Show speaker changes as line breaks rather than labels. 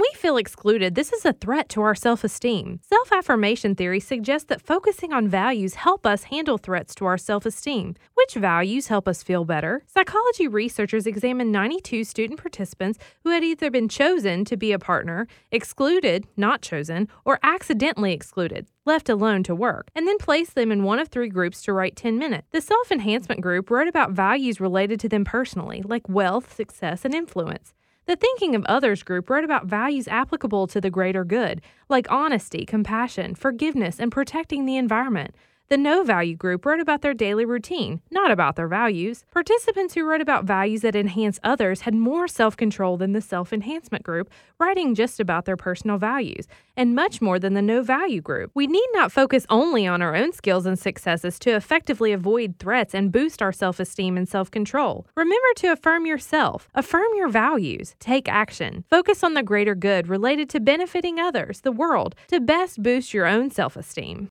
we feel excluded, this is a threat to our self-esteem. Self-affirmation theory suggests that focusing on values help us handle threats to our self-esteem. Which values help us feel better? Psychology researchers examined 92 student participants who had either been chosen to be a partner, excluded, not chosen, or accidentally excluded, left alone to work, and then placed them in one of 3 groups to write 10 minutes. The self-enhancement group wrote about values related to them personally, like wealth, success, and influence. The Thinking of Others group wrote about values applicable to the greater good, like honesty, compassion, forgiveness, and protecting the environment. The No Value group wrote about their daily routine, not about their values. Participants who wrote about values that enhance others had more self-control than the Self-Enhancement group, writing just about their personal values, and much more than the No Value group. We need not focus only on our own skills and successes to effectively avoid threats and boost our self-esteem and self-control. Remember to affirm yourself, affirm your values, take action, focus on the greater good related to benefiting others, the world, to best boost your own self-esteem.